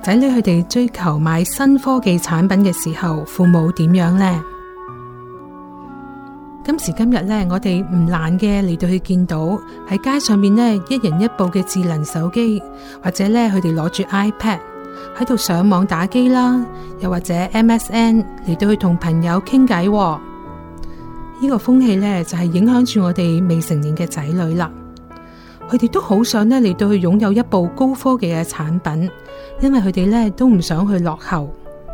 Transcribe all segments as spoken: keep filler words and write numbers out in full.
仔女佢哋追求買新科技產品嘅時候，父母點樣呢？今時今日呢，我哋唔難嘅嚟到去見到喺街上面呢，一人一部嘅智能手機，或者呢佢哋攞住 iPad 喺度上網打機啦，又或者 M S N 嚟到去同朋友傾偈。呢個風氣呢，就係影響住我哋未成年嘅仔女啦。佢哋都好想呢嚟到去擁有一部高科技嘅產品，因為佢哋呢都唔想去落後。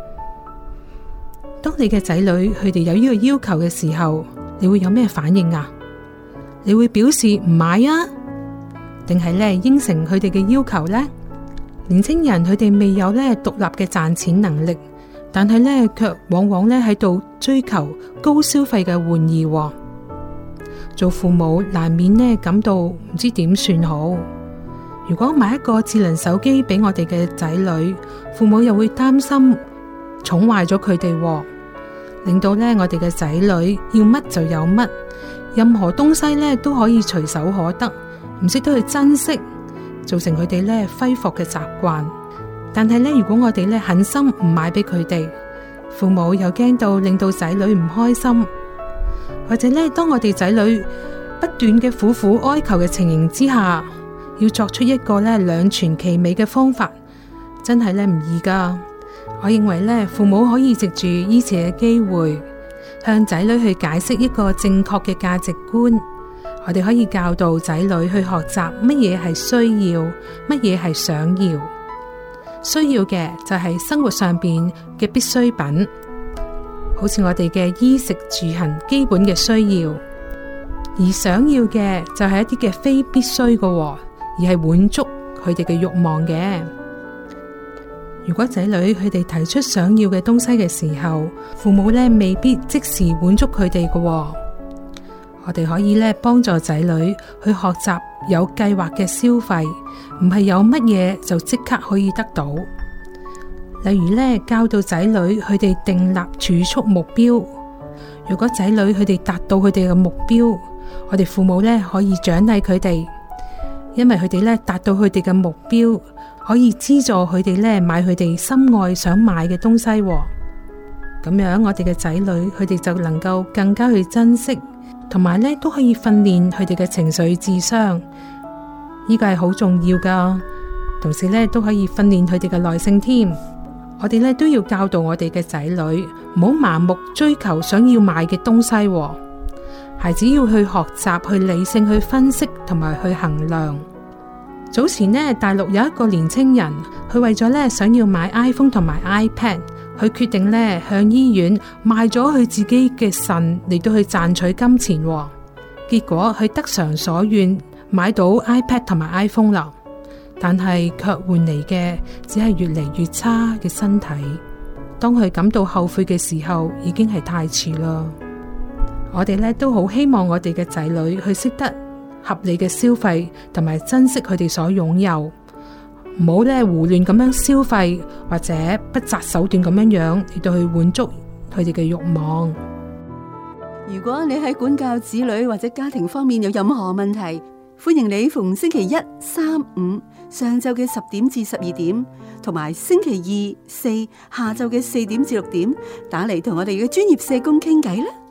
當你嘅仔女佢哋有呢個要求嘅時候，你會有咩反應啊？你會表示唔買啊，定係呢應承佢哋嘅要求呢？年輕人佢哋未有呢獨立嘅賺錢能力，但係呢卻往往呢喺度追求高消費嘅玩意。做父母難免呢感到唔知點算好。如果買一個智能手機俾我哋嘅仔女，父母又會擔心寵壞咗佢哋，令到呢我哋嘅仔女要乜就有乜，任何東西呢都可以隨手可得，唔識得去珍惜，造成佢哋呢揮霍嘅習慣。但係呢，如果我哋呢狠心唔買俾佢哋，父母又驚到令到仔女唔開心，或者呢，當我哋仔女不斷嘅苦苦哀求嘅情形之下，要作出一個呢兩全其美嘅方法，真係呢唔易噶。我認為呢，父母可以藉住呢次嘅機會，向仔女去解釋一個正確嘅價值觀。我哋可以教導仔女去學習乜嘢係需要，乜嘢係想要。需要嘅就係生活上邊嘅必需品，好似我哋嘅衣食住行基本嘅需要；而想要嘅就係一啲嘅非必需嘅，而係滿足佢哋嘅慾望嘅。如果仔女佢哋提出想要嘅東西嘅時候，父母呢未必即時滿足佢哋嘅。我哋可以呢幫助仔女去學習有計劃嘅消費，唔係有乜嘢就即刻可以得到。例如呢，教導仔女佢哋訂立儲蓄目標。如果仔女佢哋達到佢哋嘅目標，我哋父母呢可以獎勵佢哋，因為佢哋呢達到佢哋嘅目標，可以資助佢哋呢買佢哋心愛想買嘅東西。咁樣我哋嘅仔女佢哋就能夠更加去珍惜，同埋呢都可以訓練佢哋嘅情緒智商。呢個係好重要噶，同時呢都可以訓練佢哋嘅耐性添。我哋呢都要教導我哋嘅仔女，唔好盲目追求想要買嘅東西。孩子要去學習去理性去分析同埋去衡量。早前呢，大陸有一個年輕人，佢為咗呢想要買 iPhone 同埋 iPad，佢決定呢向醫院賣咗佢自己嘅腎嚟到去賺取金錢。結果佢得償所願，買到 iPad 同埋 iPhone 啦，但係卻換嚟嘅只係越嚟越差嘅身體。當佢感到後悔嘅時候，已經係太遲啦。我哋呢都好希望我哋嘅仔女去識得合理嘅消費，同埋珍惜佢哋所擁有，唔好呢胡亂咁樣消費，或者不擇手段咁樣樣嚟到去滿足佢哋嘅慾望。 如果你喺管教子女或者家庭方面有任何問題，歡迎你逢星期一、三、五上晝嘅十點至十二點，同埋星期二、四下晝嘅四點至六點打嚟同我哋嘅專業社工傾偈啦。